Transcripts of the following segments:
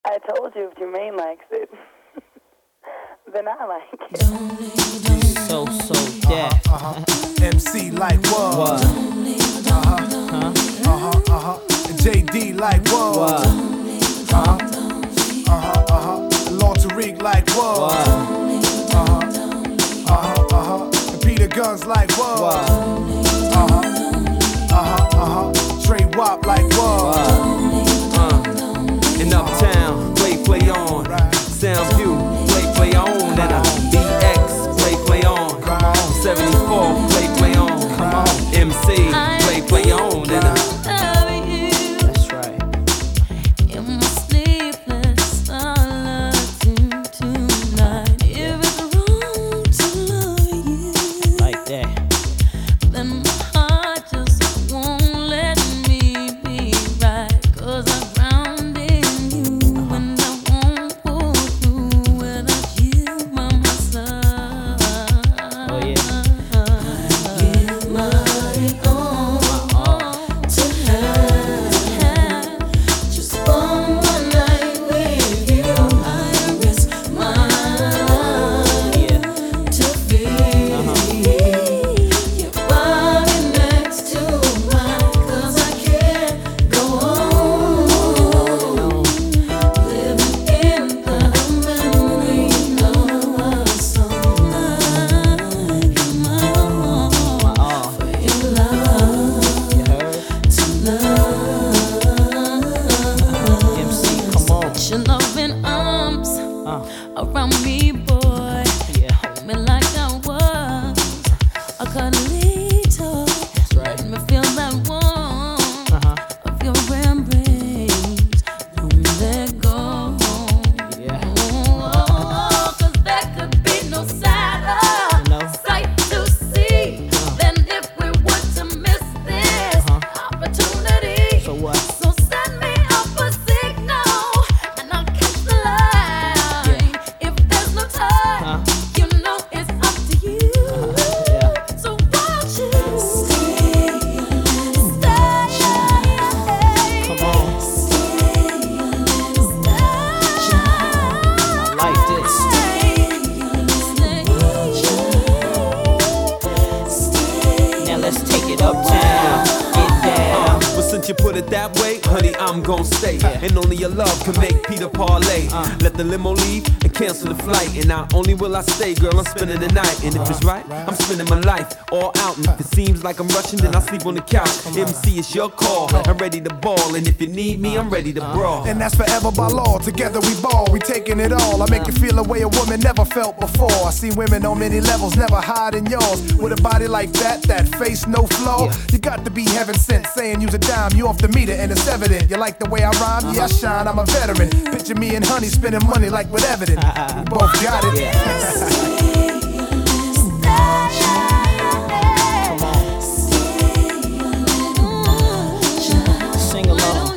I told you if Jermaine likes it, then I like it. So deaf. MC like what? And JD like what? Lord Tariq like what? And Peter Guns like what? Trey Wop like what? In Uptown, play on. Soundview, play on. And a BX, play on. 74, play on. MC, play on. And a That's right. In my sleepless solitude tonight, if it's wrong to love you, Like that. then my heart just won't let me be right. 'Cause I'm grounded in you, and I won't pull through without you by my side. Oh, yeah. Give my all to have just one more night with you. I risk my life Yeah. to feel your body next to mine. 'Cause I can't go on living in the memory of us all night. Give my all for your love You heard? to love. MC, come on. Put your loving arms around me, boy. Yeah. Hold me like I was a cuddly toy. That's right. Let me feel that warmth of your embrace. Don't let go. Yeah. 'Cause there could be no sadder No. sight to see than if we were to miss this opportunity. So what? So send me up a signal, and I'll catch the line. If there's no time, you know it's up to you. Yeah. So won't you stay? Come on. I like this. Now let's take it uptown. Get down. But since you put it that way, honey, I'm gon' stay. And only your love can make Peter parlay. Let the limo leave and cancel the flight. And not only will I stay, girl, I'm spending the night. And if it's right, I'm spending my life all out. And if it seems like I'm rushing, then I sleep on the couch. MC, it's your call. I'm ready to ball. And if you need me, I'm ready to brawl. And that's forever by law. Together we ball, we taking it all. I make you feel a way a woman never felt before. I see women on many levels, never hiding yours. With a body like that face no flaw. You got to be heaven sent, saying use a dime, you off the meter, and it's evident. You like the way I rhyme? Yeah, I shine, I'm a veteran. Picture me and honey spending money like with evidence. We both got it. Come on. Sing along.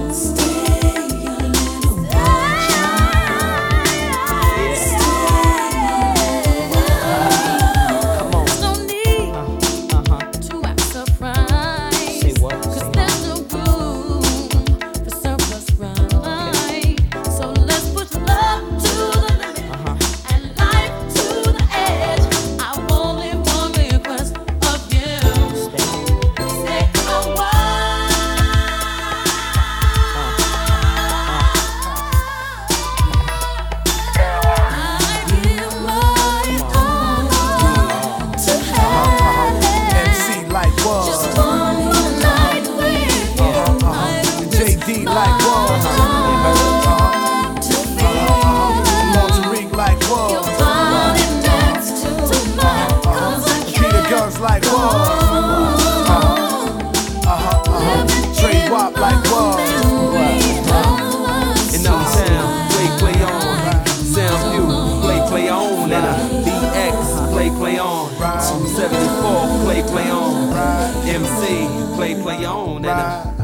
Come on. No need to act surprised. Say what? 'Cause there's no room for surplus right. So let's push love to the limit and life to the edge. I only want request of you. Stay a I give my all to have MC like what? just one more night with you. I JD like what? to feel Lord Tariq like your what? body next to mine. 'Cause I Peter Guns like what? Trey Wop like what? In Uptown, play on. Soundview, play on. And a BX, play on. 74, play on. MC, play on. And a